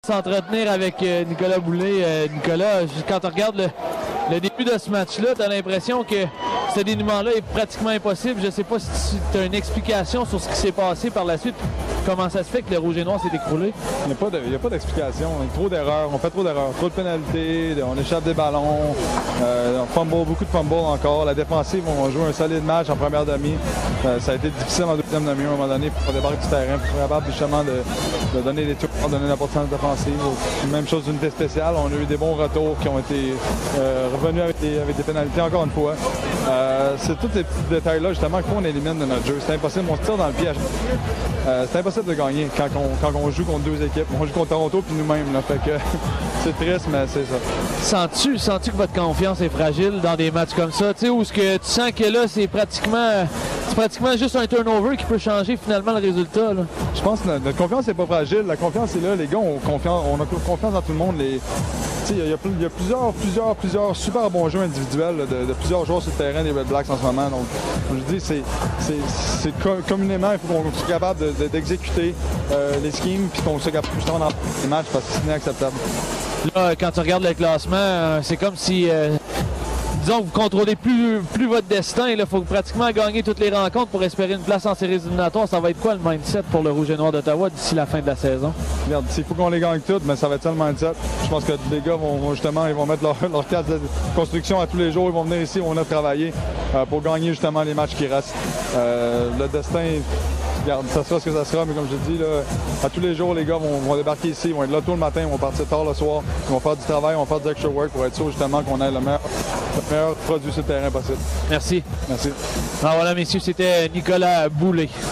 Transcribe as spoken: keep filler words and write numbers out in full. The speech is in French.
S'entretenir avec euh, Nicolas Boulay. Euh, Nicolas, quand on regarde le, le début de ce match-là, tu as l'impression que ce dénouement-là est pratiquement impossible. Je ne sais pas si tu as une explication sur ce qui s'est passé par la suite. Comment ça se fait que le Rouge et Noir s'est écroulé? Il n'y a pas d'explication. Trop d'erreurs. On fait trop d'erreurs. Trop de pénalités. On échappe des ballons. Euh, on fumble, beaucoup de fumble encore. La défensive, on joué un solide match en première demi. Euh, ça a été difficile en deuxième demi à un moment donné pour débarquer du terrain, pour être capable justement de, de donner des tours, de donner l'importance défensive. Même chose d'unité spéciale. On a eu des bons retours qui ont été euh, revenus avec des, avec des pénalités encore une fois. Euh, c'est tous ces petits détails-là justement qu'on élimine de notre jeu. C'est impossible. On se tire dans le pied à chaque fois. Euh, c'est impossible de gagner quand on, quand on joue contre deux équipes. On joue contre Toronto puis nous-mêmes. Là, fait que c'est triste, mais c'est ça. Sens-tu, sens-tu que votre confiance est fragile dans des matchs comme ça? Tu sais, où ce que tu sens que là, c'est pratiquement, c'est pratiquement juste un turnover qui peut changer finalement le résultat, là? Je pense que notre, notre confiance n'est pas fragile. La confiance est là. Les gars ont confiance, on a confiance dans tout le monde. Les, il y, a, il y a plusieurs, plusieurs, plusieurs super bons jeux individuels là, de, de plusieurs joueurs sur le terrain des Red Blacks en ce moment. Donc, comme je dis, c'est, c'est, c'est communément, il faut qu'on soit capable de, de, d'exécuter euh, les schemes puis qu'on soit capable justement dans les matchs parce que c'est inacceptable. Là, quand tu regardes le classement, euh, c'est comme si, euh, disons, vous contrôlez plus, plus votre destin. Il faut pratiquement gagner toutes les rencontres pour espérer une place en séries éliminatoires. Ça va être quoi le mindset pour le Rouge et Noir d'Ottawa d'ici la fin de la saison? Regarde, il faut qu'on les gagne toutes, mais ça va être ça le mindset. Je pense que les gars vont, vont justement, ils vont mettre leur, leur carte de construction à tous les jours. Ils vont venir ici, ils vont venir travailler euh, pour gagner justement les matchs qui restent. Euh, le destin... Regarde, ça sera ce que ça sera, mais comme je te dis, là, à tous les jours, les gars vont, vont débarquer ici, ils vont être là tôt le matin, ils vont partir tard le soir, ils vont faire du travail, ils vont faire du extra work pour être sûr justement qu'on ait le meilleur, le meilleur produit sur le terrain possible. Merci. Merci. Alors voilà, messieurs, c'était Nicolas Boulay.